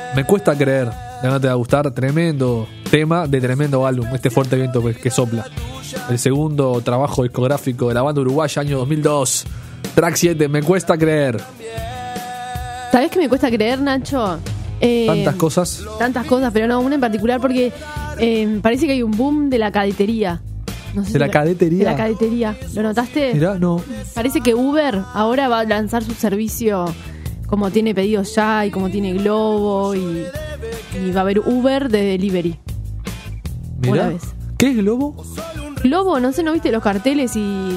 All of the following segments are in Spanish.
Me cuesta creer. No te va a gustar. Tremendo tema de tremendo álbum. Este fuerte viento que sopla. El segundo trabajo discográfico de la banda uruguaya, año 2002. Track 7, Me cuesta creer. ¿Sabés qué me cuesta creer, Nacho? Tantas cosas, pero no, una en particular porque parece que hay un boom de la cadetería. No sé ¿De la cadetería? De la cadetería. ¿Lo notaste? Mirá, no. Parece que Uber ahora va a lanzar su servicio, como tiene pedidos ya y como tiene Globo y va a haber Uber de delivery. Mirá. Una vez. ¿Qué es Globo? Globo, no sé, ¿no viste los carteles y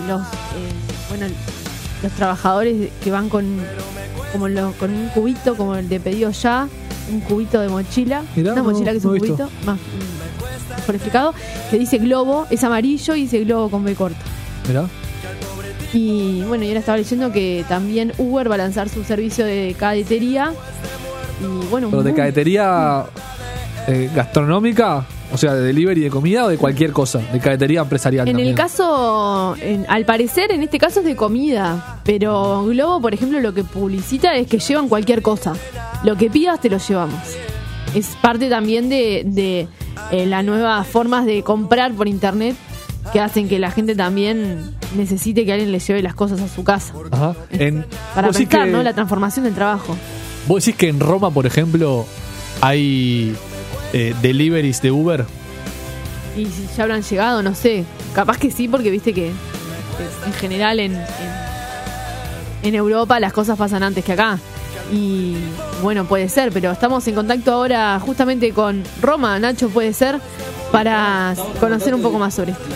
los trabajadores que van con un cubito como el de pedido ya, un cubito de mochila, Mirá, una mochila que es un cubito más por explicado, que dice Globo, es amarillo y dice Globo con B corto. Mirá. Y bueno, yo ahora estaba leyendo que también Uber va a lanzar su servicio de cadetería. Y bueno, ¿Pero de cadetería gastronómica? O sea, de delivery de comida o de cualquier cosa, de cadetería empresarial. En también. el caso, al parecer, en este caso es de comida, pero Globo, por ejemplo, lo que publicita es que llevan cualquier cosa. Lo que pidas te lo llevamos. Es parte también de las nuevas formas de comprar por internet que hacen que la gente también necesite que alguien le lleve las cosas a su casa. Ajá. Para vos decís pensar, que, ¿no? La transformación del trabajo. Vos decís que en Roma, por ejemplo, hay deliveries de Uber. Y si ya habrán llegado, no sé. Capaz que sí, porque viste que en general en Europa las cosas pasan antes que acá. Y bueno, puede ser, pero estamos en contacto ahora justamente con Roma, Nacho, puede ser, para conocer un poco más sobre esto.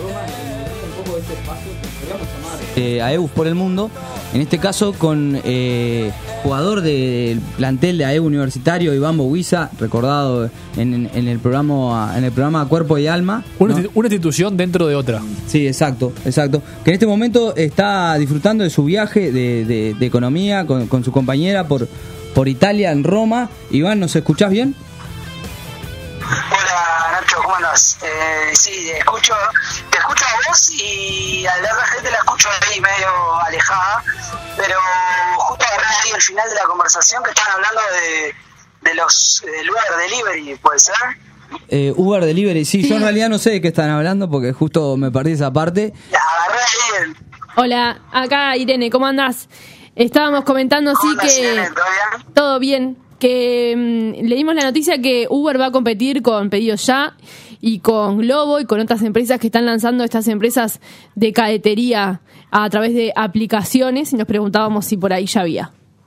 AEBUS por el mundo, en este caso con jugador del plantel de AEBUS Universitario, Iván Boguiza, recordado en el programa Cuerpo y Alma, Una ¿no? institución dentro de otra. Sí, exacto, que en este momento está disfrutando de su viaje de economía con su compañera por Italia, en Roma. Iván, ¿nos escuchás bien? Hola Nacho, ¿cómo andás? Sí, te escucho a vos y a la otra gente la escucho ahí medio alejada, pero justo agarré ahí el final de la conversación que estaban hablando del Uber Delivery, ¿puede ser? Uber Delivery, sí, yo en realidad no sé de qué están hablando porque justo me perdí esa parte. La agarré ahí Hola, acá Irene, ¿cómo andás? Estábamos comentando así que... Irene, ¿todo bien? Todo bien. Que leímos la noticia que Uber va a competir con Pedido Ya y con Globo y con otras empresas que están lanzando estas empresas de cadetería a través de aplicaciones, y nos preguntábamos si por ahí ya había.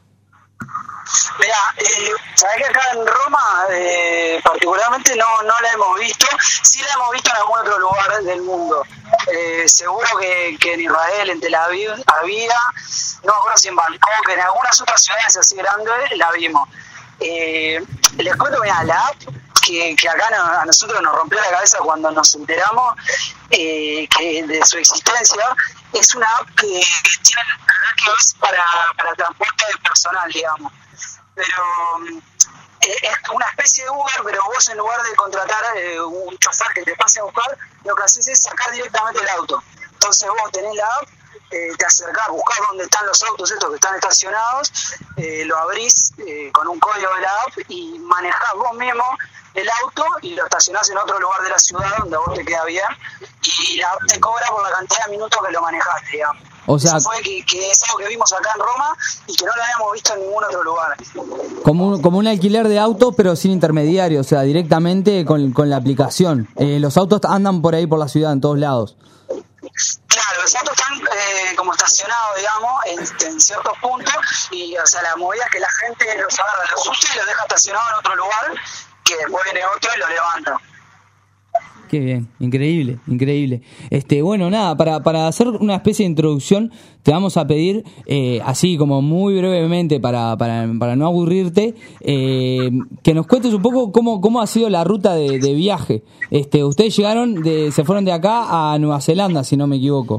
Mirá, sabés que acá en Roma particularmente no la hemos visto, sí la hemos visto en algún otro lugar del mundo. Seguro que en Israel, en Tel Aviv había, no me acuerdo si en Bangkok, en algunas otras ciudades así grandes la vimos. Les cuento, mirá, la app que acá a nosotros nos rompió la cabeza cuando nos enteramos que de su existencia, es una app que tiene la verdad que es para transporte personal, digamos, pero es una especie de Uber, pero vos en lugar de contratar un chofer que te pase a buscar, lo que haces es sacar directamente el auto. Entonces vos tenés la app, te acercás, buscás dónde están los autos estos que están estacionados, lo abrís con un código de la app y manejás vos mismo el auto y lo estacionás en otro lugar de la ciudad donde a vos te queda bien, y la app te cobra por la cantidad de minutos que lo manejaste, digamos. O sea, eso fue que es algo que vimos acá en Roma y que no lo habíamos visto en ningún otro lugar. como un alquiler de auto, pero sin intermediario, o sea, directamente con la aplicación. Los autos andan por ahí por la ciudad, en todos lados. Claro, los autos están como estacionados, digamos, en ciertos puntos, y o sea, la movida es que la gente los agarra, los usa y los deja estacionados en otro lugar, que después viene otro y lo levanta. Qué bien, increíble. Bueno, nada, para hacer una especie de introducción, te vamos a pedir, así como muy brevemente, para no aburrirte, que nos cuentes un poco cómo ha sido la ruta de viaje. Ustedes se fueron de acá a Nueva Zelanda, si no me equivoco.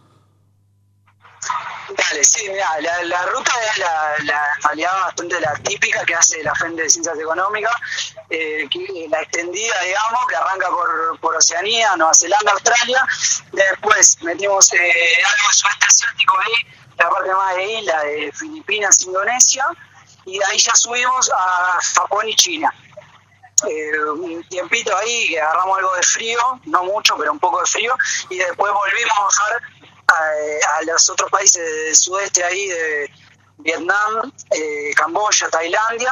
Dale, sí, mirá, la ruta es la realidad bastante la típica que hace la Frente de Ciencias Económicas, la extendida, digamos, que arranca por Oceanía, Nueva Zelanda, Australia. Después metimos algo de sudeste asiático ahí, la parte más de isla de Filipinas, Indonesia, y de ahí ya subimos a Japón y China. Un tiempito ahí que agarramos algo de frío, no mucho, pero un poco de frío, y después volvimos a bajar a los otros países del sudeste ahí, de Vietnam, Camboya, Tailandia,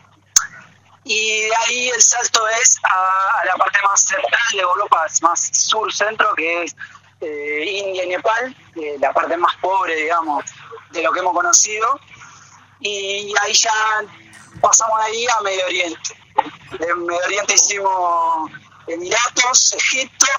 y de ahí el salto es a la parte más central de Europa, más sur-centro, que es India y Nepal, la parte más pobre, digamos, de lo que hemos conocido, y ahí ya pasamos ahí a Medio Oriente. En Medio Oriente hicimos Emiratos, Egipto,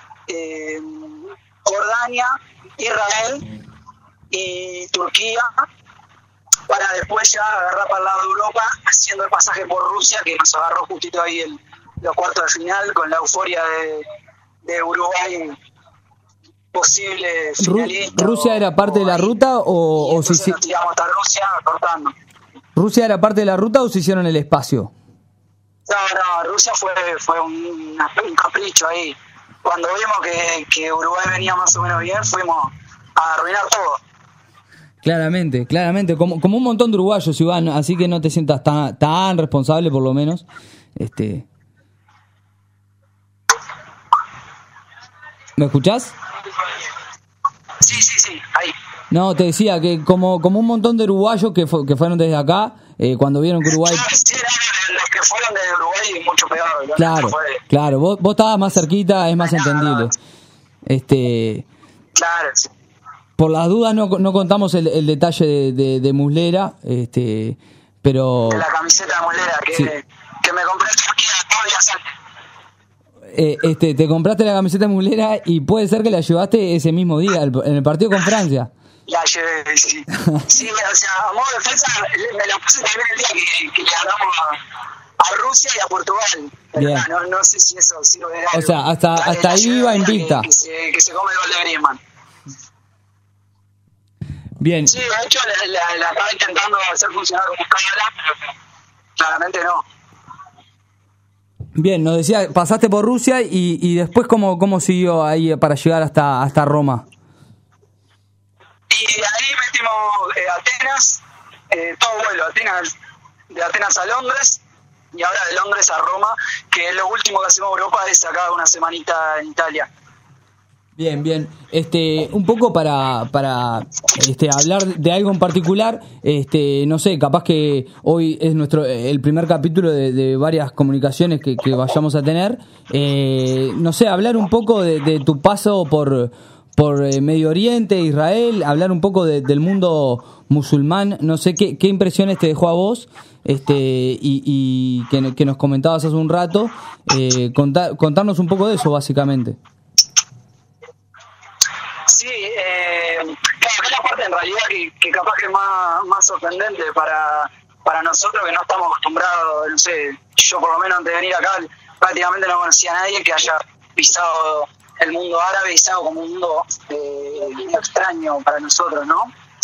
Jordania, Israel y Turquía, para después ya agarrar para el lado de Europa, haciendo el pasaje por Rusia, que nos agarró justito ahí en los cuartos de final, con la euforia de Uruguay posible finalista. ¿Rusia era parte de la ruta o nos tiramos hasta Rusia cortando? ¿Rusia era parte de la ruta o se hicieron el espacio? No, Rusia fue un capricho ahí. Cuando vimos que Uruguay venía más o menos bien, fuimos a arruinar todo. Claramente, como un montón de uruguayos, Iván, así que no te sientas tan responsable, por lo menos. ¿Me escuchás? Sí, ahí. No, te decía que como un montón de uruguayos que fueron desde acá, cuando vieron que Uruguay... Sí, los que fueron desde Uruguay mucho peor. Claro, vos estabas más cerquita, es más entendible. Claro, sí. Por las dudas no contamos el detalle de Muslera, pero... De la camiseta de Muslera, que me compré en Turquía todos días antes. Te compraste la camiseta de Muslera y puede ser que la llevaste ese mismo día, en el partido con Francia. La llevé, sí. Sí, o sea, a modo de defensa me la puse también el día que le ganamos a Rusia y a Portugal. Bien. No sé si eso sirve de algo. O sea, hasta ahí iba invicta. Que se come el gol de Griezmann. Bien. Sí, de hecho la estaba intentando hacer funcionar como escala, pero claramente no. Bien, nos decía, pasaste por Rusia y después ¿cómo siguió ahí para llegar hasta Roma? Y de ahí metimos Atenas, todo vuelo, de Atenas a Londres, y ahora de Londres a Roma, que es lo último que hacemos en Europa, es acá una semanita en Italia. Bien. Un poco para hablar de algo en particular, no sé, capaz que hoy es el primer capítulo de varias comunicaciones que vayamos a tener. No sé, hablar un poco de tu paso por Medio Oriente, Israel, hablar un poco del mundo musulmán. No sé qué impresiones te dejó a vos, y que nos comentabas hace un rato. Contarnos un poco de eso, básicamente. Sí, claro, es la parte en realidad que capaz que es más sorprendente para nosotros, que no estamos acostumbrados. No sé, yo por lo menos antes de venir acá prácticamente no conocía a nadie que haya pisado el mundo árabe, pisado como un mundo extraño para nosotros, ¿no?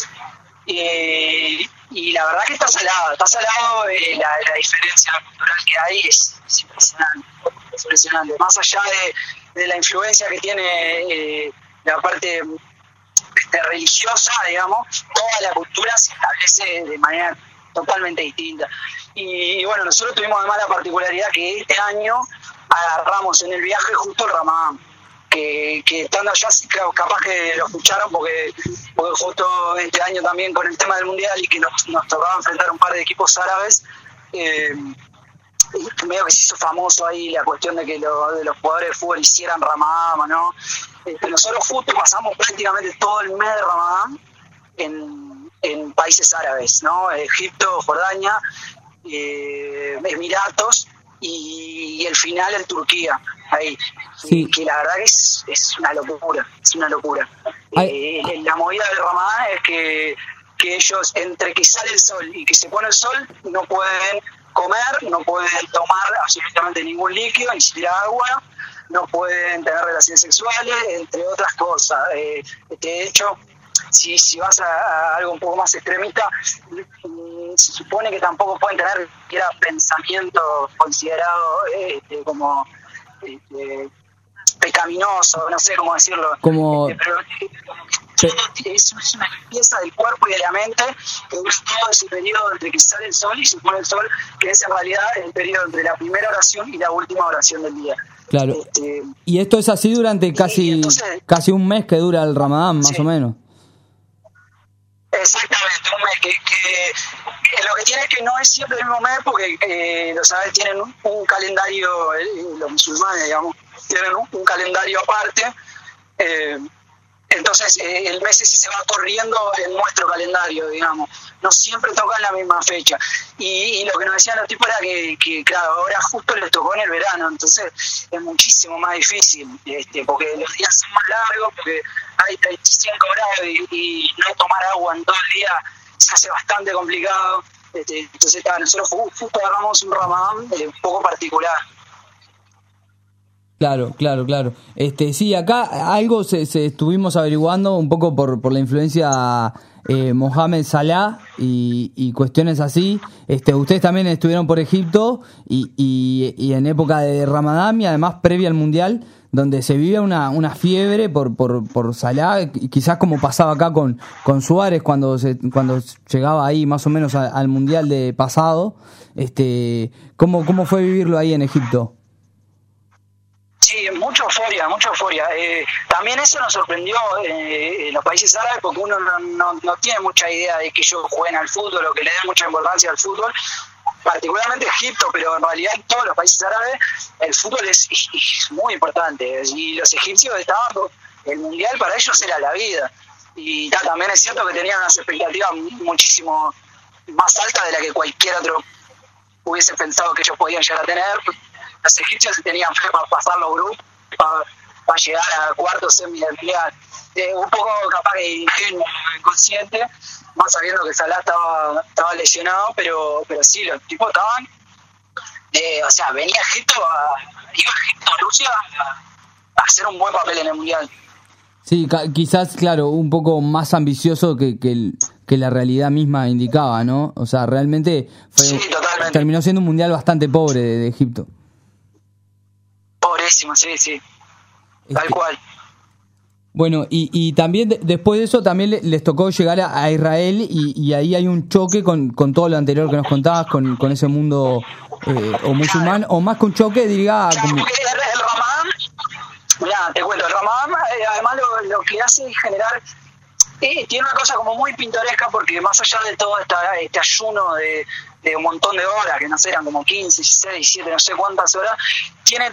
Y la verdad que está salado la diferencia cultural que hay es impresionante. Más allá de la influencia que tiene la parte religiosa, digamos, toda la cultura se establece de manera totalmente distinta. Y bueno, nosotros tuvimos además la particularidad que este año agarramos en el viaje justo el Ramadán, que estando allá, sí, claro, capaz que lo escucharon porque justo este año también con el tema del Mundial y que nos tocaba enfrentar un par de equipos árabes, medio que se hizo famoso ahí la cuestión de que de los jugadores de fútbol hicieran Ramadán, ¿no? Nosotros justo pasamos prácticamente todo el mes de Ramadán en países árabes, ¿no? Egipto, Jordania, Emiratos y el final en Turquía, ahí. Sí. Que la verdad que es una locura, la movida del Ramadán es que ellos, entre que sale el sol y que se pone el sol, no pueden comer, no pueden tomar absolutamente ningún líquido, ni siquiera agua, no pueden tener relaciones sexuales, entre otras cosas. De hecho, si vas a algo un poco más extremista, se supone que tampoco pueden tener pensamientos considerados como pecaminoso, no sé cómo decirlo. Como... Pero es una limpieza del cuerpo y de la mente que dura todo ese periodo entre que sale el sol y se pone el sol, que es en realidad el periodo entre la primera oración y la última oración del día. Claro. Y esto es así durante casi un mes que dura el Ramadán, más o menos. Exactamente, un mes que lo que tiene es que no es siempre el mismo mes porque los árabes tienen un calendario, los musulmanes, digamos, tienen un calendario aparte. Entonces el mes ese se va corriendo en nuestro calendario, digamos, no siempre toca en la misma fecha. Y lo que nos decían los tipos era que claro, ahora justo les tocó en el verano, entonces es muchísimo más difícil, porque los días son más largos, porque hay 35 grados y no tomar agua en todo el día se hace bastante complicado. Entonces nosotros justo agarramos un Ramadán un poco particular. Claro. Sí, acá algo se estuvimos averiguando un poco por la influencia Mohamed Salah y cuestiones así. Ustedes también estuvieron por Egipto y en época de Ramadán y además previa al Mundial, donde se vive una fiebre por Salah, quizás como pasaba acá con Suárez cuando llegaba ahí más o menos al Mundial de pasado. ¿Cómo fue vivirlo ahí en Egipto? Sí, mucha euforia. También eso nos sorprendió en los países árabes porque uno no tiene mucha idea de que ellos jueguen al fútbol o que le den mucha importancia al fútbol, particularmente Egipto, pero en realidad en todos los países árabes el fútbol es muy importante y los egipcios el mundial para ellos era la vida y también es cierto que tenían unas expectativas muchísimo más altas de la que cualquier otro hubiese pensado que ellos podían llegar a tener. Los egipcios tenían fe para pasar los grupos, para llegar a cuartos, semi del mundial. Un poco capaz que ingenuo, inconsciente, más sabiendo que Salah estaba lesionado, pero sí, los tipos estaban, venía Egipto a Rusia a hacer un buen papel en el mundial. Sí, quizás, claro, un poco más ambicioso que la realidad misma indicaba, ¿no? O sea, realmente terminó siendo un mundial bastante pobre de Egipto. Pobrísimo, sí. Tal cual. Bueno, y también después de eso también les tocó llegar a Israel y ahí hay un choque con todo lo anterior que nos contabas, con ese mundo o musulmán, o más que un choque, diría... Claro, porque el Ramadán, mirá, te cuento, el Ramadán además lo que hace es generar... tiene una cosa como muy pintoresca porque más allá de todo este ayuno de un montón de horas, que no sé, eran como 15, 16, 17, no sé cuántas horas, tiene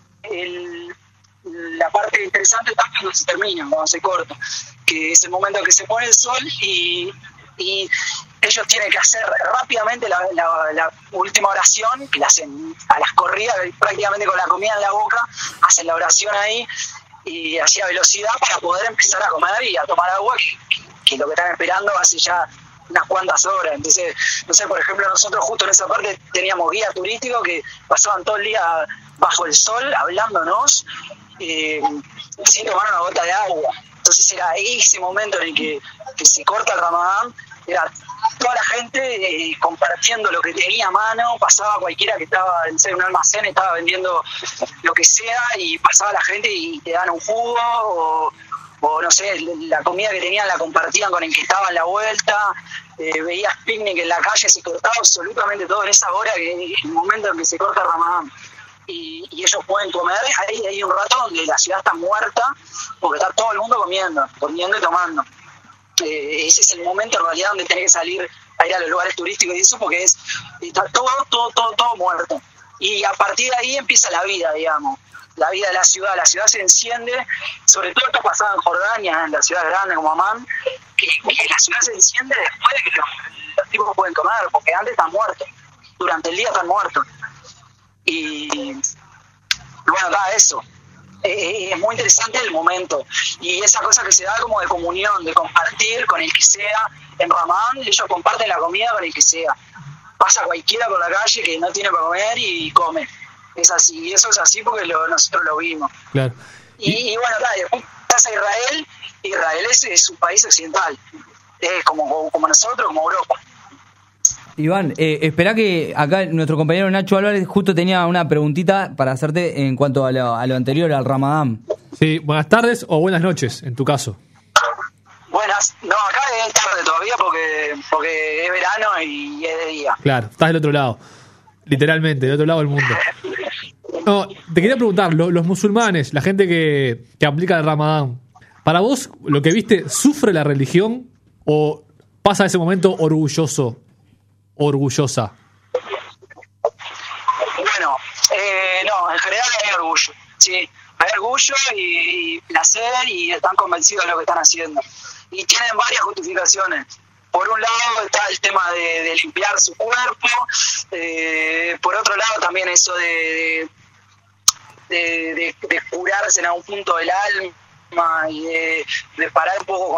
la parte interesante está cuando se termina, cuando se corta, que es el momento en que se pone el sol y ellos tienen que hacer rápidamente la última oración, que la hacen a las corridas, prácticamente con la comida en la boca, hacen la oración ahí y así a velocidad para poder empezar a comer y a tomar agua, que lo que están esperando hace ya unas cuantas horas. Entonces, no sé, por ejemplo, nosotros justo en esa parte teníamos guías turísticos que pasaban todo el día bajo el sol hablándonos sin tomar una gota de agua. Entonces era ese momento en el que se corta el Ramadán, era toda la gente compartiendo lo que tenía a mano, pasaba cualquiera que estaba en un almacén, estaba vendiendo lo que sea y pasaba la gente y te dan un jugo o no sé, la comida que tenían la compartían con el que estaba en la vuelta, veías picnic en la calle, se cortaba absolutamente todo en esa hora, que es el momento en que se corta el Ramadán. Y ellos pueden comer, ahí hay un rato donde la ciudad está muerta, porque está todo el mundo comiendo y tomando. Ese es el momento en realidad donde tenés que salir a ir a los lugares turísticos y eso, porque está todo muerto. Y a partir de ahí empieza la vida, digamos. La vida de la ciudad se enciende, sobre todo esto pasaba en Jordania, en la ciudad grande como Amán, que la ciudad se enciende después de que los tipos pueden comer, porque antes están muertos, durante el día están muertos. Y bueno, eso. Es muy interesante el momento y esa cosa que se da como de comunión, de compartir con el que sea. En Ramadán ellos comparten la comida con el que sea. Pasa cualquiera por la calle que no tiene para comer y come. Es así, y eso es así porque nosotros lo vimos. Claro. Y bueno, después pasa Israel es un país occidental, como nosotros, como Europa. Iván, esperá que acá nuestro compañero Nacho Álvarez justo tenía una preguntita para hacerte en cuanto a lo anterior, al Ramadán. Sí, buenas tardes o buenas noches, en tu caso. Buenas. No, acá es tarde todavía porque es verano y es de día. Claro, estás del otro lado. Literalmente, del otro lado del mundo. No, te quería preguntar, los musulmanes, la gente que aplica el Ramadán, ¿para vos lo que viste sufre la religión o pasa ese momento orgullosa? Bueno, no, en general hay orgullo, sí. Hay orgullo y placer y están convencidos de lo que están haciendo. Y tienen varias justificaciones. Por un lado está el tema de limpiar su cuerpo, por otro lado también eso de curarse en algún punto del alma y de parar un poco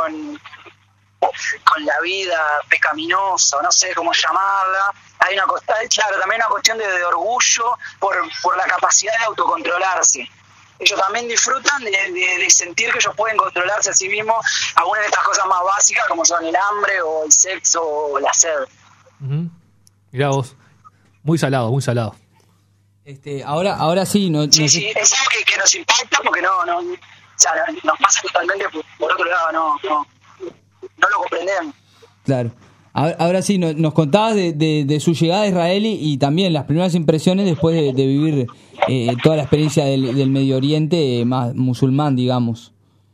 con la vida pecaminosa, no sé cómo llamarla. Hay también una cuestión de orgullo por la capacidad de autocontrolarse. Ellos también disfrutan de sentir que ellos pueden controlarse a sí mismos algunas de estas cosas más básicas como son el hambre o el sexo o la sed. Uh-huh. Mirá vos, muy salado, muy salado. Ahora sí, Sí, es algo que nos impacta porque no, o sea, nos pasa totalmente por otro lado, no lo comprendemos. Claro. Ahora sí, nos contabas de su llegada a Israel y también las primeras impresiones después de vivir toda la experiencia del Medio Oriente más musulmán, digamos.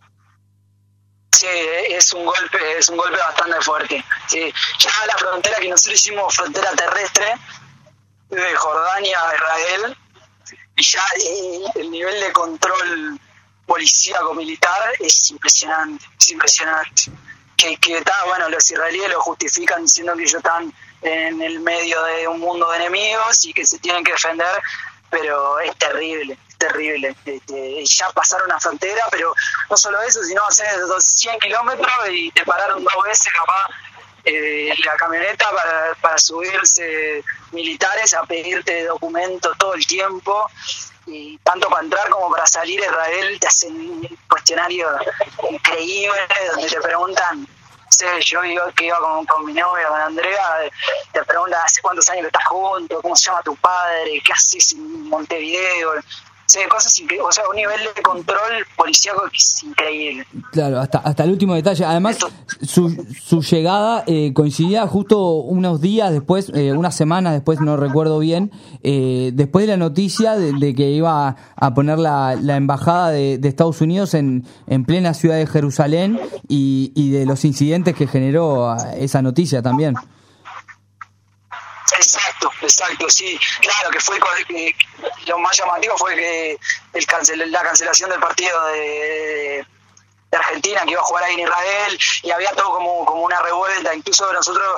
Sí, es un golpe bastante fuerte. Sí, ya la frontera que nosotros hicimos frontera terrestre de Jordania a Israel y ya el nivel de control policíaco militar es impresionante. Que bueno, los israelíes lo justifican diciendo que ellos están en el medio de un mundo de enemigos y que se tienen que defender, pero es terrible. Ya pasaron una frontera, pero no solo eso, sino hacer 100 kilómetros y te pararon 2 veces capaz la camioneta para subirse militares a pedirte documentos todo el tiempo. Y tanto para entrar como para salir a Israel te hacen un cuestionario increíble donde te preguntan, yo que iba con mi novia, con Andrea, te preguntan hace cuántos años que estás juntos, cómo se llama tu padre, qué haces en Montevideo, cosas increíbles, o sea, un nivel de control policíaco que es increíble. Claro, hasta el último detalle. Además, su llegada coincidía justo unos días después, unas semanas después, no recuerdo bien, después de la noticia de que iba a poner la embajada de Estados Unidos en plena ciudad de Jerusalén y de los incidentes que generó esa noticia también. Exacto, sí. Claro que fue lo más llamativo fue que la cancelación del partido de Argentina que iba a jugar ahí en Israel y había todo como una revuelta. Incluso nosotros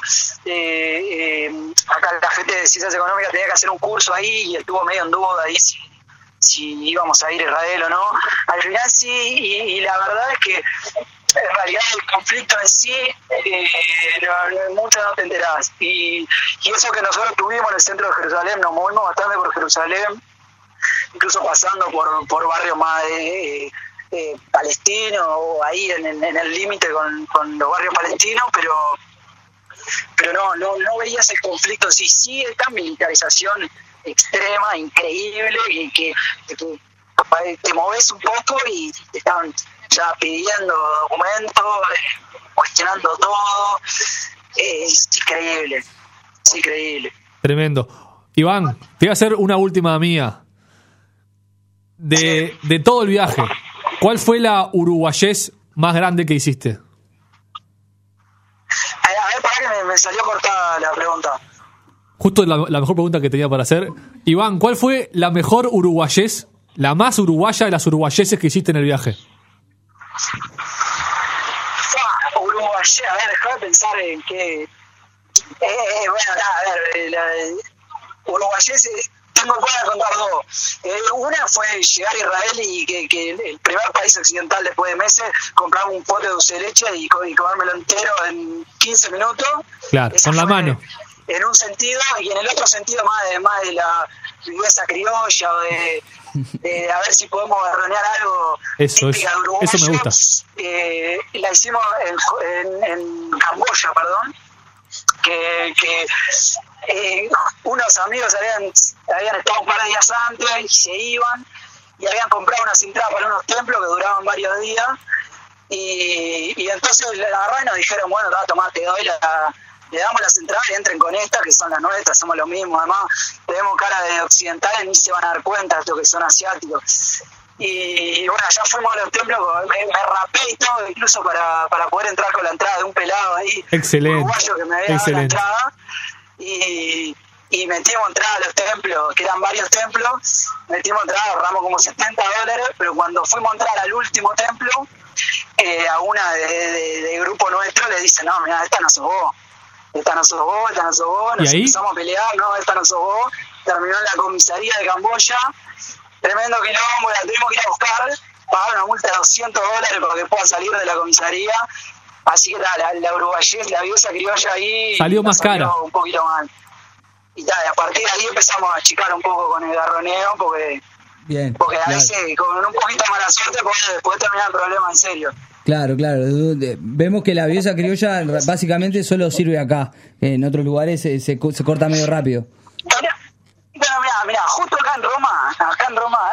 acá la gente de Ciencias Económicas tenía que hacer un curso ahí y estuvo medio en duda ahí si íbamos a ir a Israel o no. Al final sí, y la verdad es que en realidad el conflicto en sí mucho no te enterás y eso que nosotros tuvimos en el centro de Jerusalén, nos movimos bastante por Jerusalén, incluso pasando por barrios más palestinos o ahí en el límite con los barrios palestinos, pero no veías el conflicto. Sí, esta militarización extrema, increíble, y que te moves un poco y te estaban ya pidiendo documentos, cuestionando todo. Es increíble. Tremendo. Iván, te voy a hacer una última mía. De todo el viaje, ¿cuál fue la uruguayés más grande que hiciste? A ver, para que me salió cortada la pregunta. Justo la mejor pregunta que tenía para hacer. Iván, ¿cuál fue la mejor uruguayés, la más uruguaya de las uruguayeses que hiciste en el viaje? Uruguayés, a ver, déjame pensar en qué. Uruguayés, tengo para contar 2. Una fue llegar a Israel y que el primer país occidental después de meses, comprar un pote de dulce de leche y comérmelo entero en 15 minutos. Claro, esa con la mano. En un sentido, y en el otro sentido más de la viveza criolla o de a ver si podemos garronear algo típica de Uruguay. Eso me gusta. La hicimos en Camboya, unos amigos habían estado un par de días antes y se iban y habían comprado unas entradas para unos templos que duraban varios días y entonces la agarraron y nos dijeron, bueno, tomá, te doy le damos las entradas y entren con estas que son las nuestras, somos lo mismo, además tenemos cara de occidentales, ni se van a dar cuenta de esto que son asiáticos. Y bueno, ya fuimos a los templos, me rapé y todo, incluso para poder entrar con la entrada de un pelado ahí, excelente, uruguayo que me había dado la entrada, y metimos entrada a los templos, que eran varios templos, metimos entrada, ahorramos como $70, pero cuando fuimos a entrar al último templo, a una de grupo nuestro le dice, no, mira, esta no sos vos, nos empezamos a pelear, no, esta no sos vos, terminó en la comisaría de Camboya, tremendo quilombo, la tuvimos que ir a buscar, pagar una multa de $200 para que pueda salir de la comisaría, así que la uruguayés, la vieja criolla ahí salió más cara, un poquito mal, y a partir de ahí empezamos a achicar un poco con el garroneo, porque a veces con un poquito de mala suerte puede terminar el problema en serio. Claro. Vemos que la belleza criolla básicamente solo sirve acá. En otros lugares se corta medio rápido. Bueno, mira, justo acá en Roma,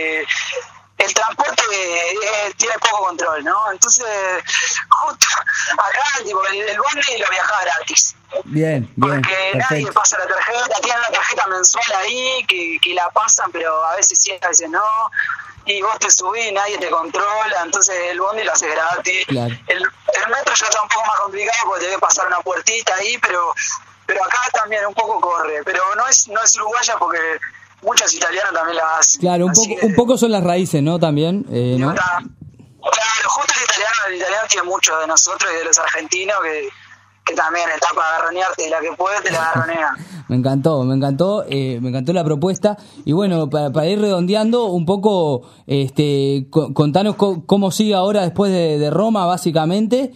el transporte tiene poco control, ¿no? Entonces, justo acá, tipo, el bondi lo viajaba gratis. Bien, porque perfecto. Nadie pasa la tarjeta, tienen la tarjeta mensual ahí, que la pasan, pero a veces sí, a veces no. Y vos te subís, nadie te controla, entonces el bondi lo hace gratis. Claro. El metro ya está un poco más complicado porque debe pasar una puertita ahí, pero acá también un poco corre. Pero no es uruguaya porque muchos italianos también la hacen. Claro, un poco son las raíces, ¿no? También, ¿no? Claro, justo el italiano tiene mucho de nosotros y de los argentinos que también está para agarronearte y la que puede te la agarronea. Me encantó la propuesta. Y bueno, para ir redondeando un poco, contanos cómo sigue ahora después de Roma, básicamente,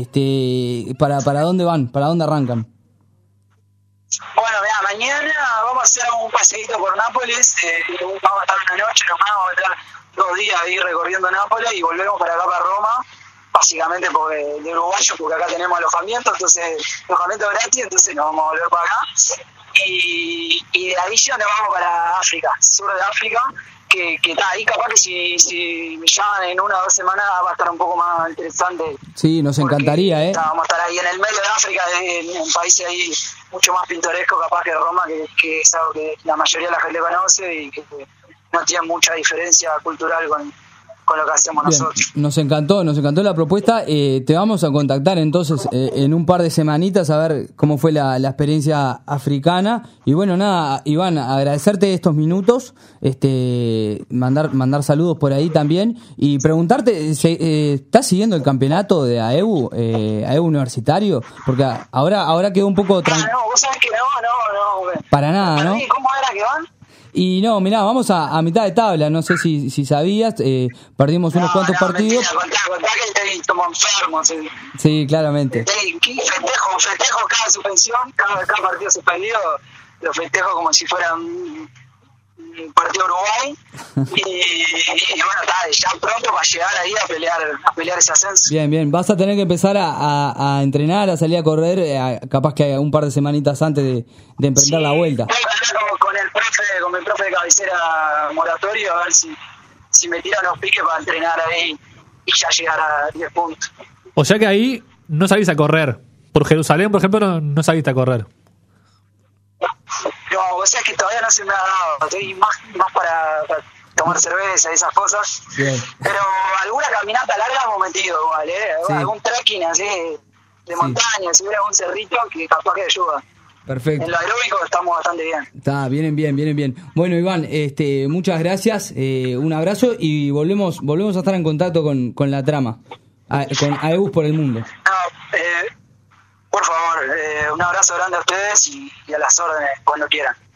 para dónde van, para dónde arrancan. Bueno, mira, mañana vamos a hacer un paseíto por Nápoles, vamos a estar una noche nomás, vamos a estar 2 días ahí recorriendo Nápoles y volvemos para acá, para Roma, básicamente de uruguayo, porque acá tenemos alojamiento gratis, entonces nos vamos a volver para acá. Y de ahí ya nos vamos para África, sur de África, que está ahí, capaz que si me llaman en 1 o 2 semanas va a estar un poco más interesante. Sí, nos encantaría, Vamos a estar ahí en el medio de África, en un país ahí mucho más pintoresco capaz que Roma, que es algo que la mayoría de la gente conoce y que no tiene mucha diferencia cultural con lo que hacemos nosotros. Nos encantó la propuesta. Te vamos a contactar entonces en un par de semanitas a ver cómo fue la experiencia africana. Y bueno, nada, Iván, agradecerte estos minutos, mandar saludos por ahí también y preguntarte, ¿estás siguiendo el campeonato de AEU universitario? Porque ahora quedó un poco no, vos sabés que no. Para nada, ¿no? ¿Cómo era que van? Y no, mirá, vamos a mitad de tabla, no sé si sabías, perdimos unos cuantos partidos. Mentira, contá que estoy como enfermo. Sí, claramente. Festejo cada suspensión, cada partido suspendido, lo festejo como si fuera un partido Uruguay. Y bueno, ya pronto va a llegar ahí a pelear ese ascenso. Bien, vas a tener que empezar a entrenar, a salir a correr, capaz que un par de semanitas antes de emprender la vuelta. Con el profe de cabecera Moratorio, a ver si me tiran los piques para entrenar ahí y ya llegar a 10 puntos. O sea que ahí no salís a correr. Por Jerusalén, por ejemplo, no saliste a correr. No, o sea, es que todavía no se me ha dado. Estoy más para tomar cerveza y esas cosas. Bien. Pero alguna caminata larga hemos metido igual, sí. Algún trekking así de montaña, si hubiera algún cerrito que capaz que ayuda. Perfecto. En lo aeróbico estamos bastante bien. Vienen bien. Bueno, Iván, muchas gracias, un abrazo y volvemos a estar en contacto con la trama, con AEBUS por el mundo. Por favor, un abrazo grande a ustedes y a las órdenes cuando quieran.